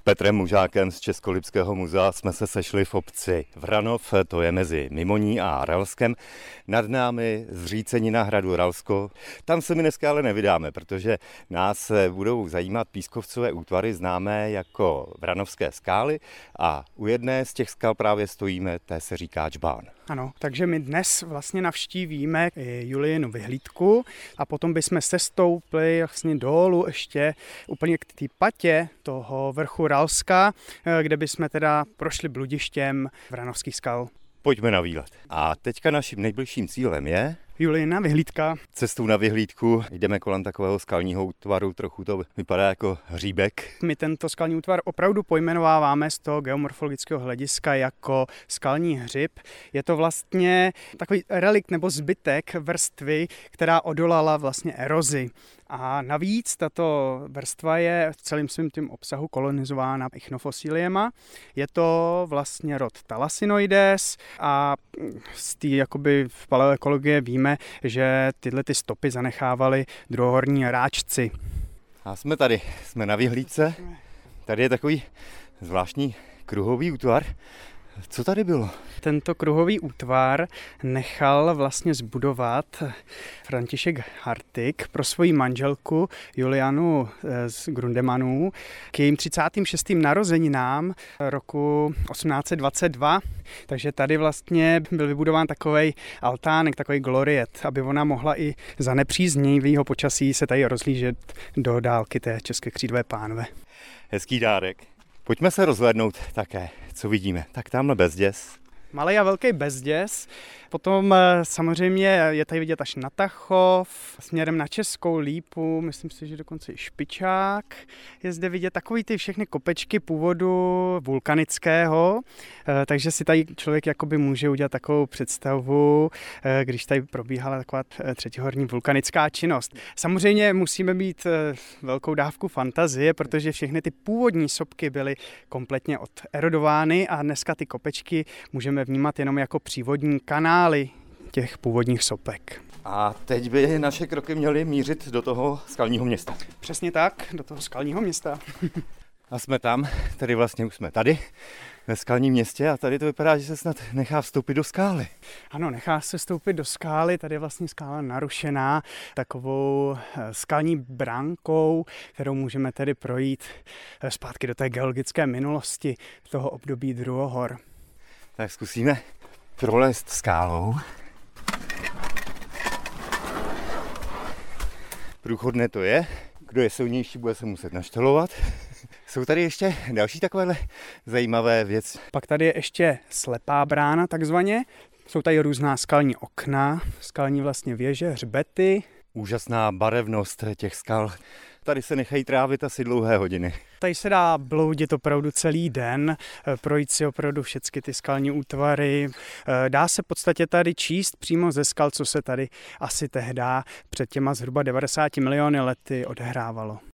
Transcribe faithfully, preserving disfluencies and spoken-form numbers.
Petrem Mužákem z Českolipského muzea jsme se sešli v obci Vranov, to je mezi Mimoní a Ralskem. Nad námi zřícenina hradu Ralsko. Tam se my dneska ale nevydáme, protože nás budou zajímat pískovcové útvary známé jako Vranovské skály a u jedné z těch skal právě stojíme, té se říká Džbán. Ano, takže my dnes vlastně navštívíme Julijinu vyhlídku a potom bychom se stoupli vlastně dolů ještě úplně k té patě toho vrchu Ralska, kde bychom teda prošli bludištěm Vranovských skal. Pojďme na výlet. A teďka naším nejbližším cílem je Julijina vyhlídka. Cestou na vyhlídku jdeme kolem takového skalního útvaru, trochu to vypadá jako hříbek. My tento skalní útvar opravdu pojmenováváme z toho geomorfologického hlediska jako skalní hřib. Je to vlastně takový relikt nebo zbytek vrstvy, která odolala vlastně erozi. A navíc tato vrstva je v celém svým tím obsahu kolonizována ichnofosíliema. Je to vlastně rod Thalassinoides a z té jakoby v paleoekologie víme, že tyhle ty stopy zanechávali druhohorní ráčci. A jsme tady, jsme na vyhlídce. Tady je takový zvláštní kruhový útvar. Co tady bylo? Tento kruhový útvar nechal vlastně zbudovat František Hartig pro svoji manželku Julianu z Grundemannů k jejím třicátým šestým narozeninám roku osmnáct set dvacet dva. Takže tady vlastně byl vybudován takovej altánek, takový gloriet, aby ona mohla i za nepříznivého počasí se tady rozlížet do dálky té české křídové pánve. Hezký dárek. Pojďme se rozhlédnout také, co vidíme. Tak tamhle Bezděs. Malý a velký Bezděs. Potom samozřejmě je tady vidět až na Tachov, směrem na Českou Lípu, myslím si, že dokonce i Špičák. Je zde vidět takový ty všechny kopečky původu vulkanického, takže si tady člověk jakoby může udělat takovou představu, když tady probíhala taková třetihorní vulkanická činnost. Samozřejmě musíme mít velkou dávku fantazie, protože všechny ty původní sopky byly kompletně oderodovány a dneska ty kopečky můžeme vnímat jenom jako přívodní kanály těch původních sopek. A teď by naše kroky měly mířit do toho skalního města. Přesně tak, do toho skalního města. A jsme tam, tady vlastně už jsme tady, ve skalním městě a tady to vypadá, že se snad nechá vstoupit do skály. Ano, nechá se vstoupit do skály, tady je vlastně skála narušená takovou skalní bránkou, kterou můžeme tedy projít zpátky do té geologické minulosti toho období druhohor. Tak zkusíme prolézt skálou. Průchodné to je. Kdo je silnější, bude se muset naštelovat. Jsou tady ještě další takovéhle zajímavé věci. Pak tady je ještě slepá brána takzvaně. Jsou tady různá skalní okna, skalní vlastně věže, hřbety. Úžasná barevnost těch skal. Tady se nechají trávit asi dlouhé hodiny. Tady se dá bloudit opravdu celý den, projít si opravdu všechny ty skalní útvary. Dá se v podstatě tady číst přímo ze skal, co se tady asi tehdy před těma zhruba devadesáti miliony lety odehrávalo.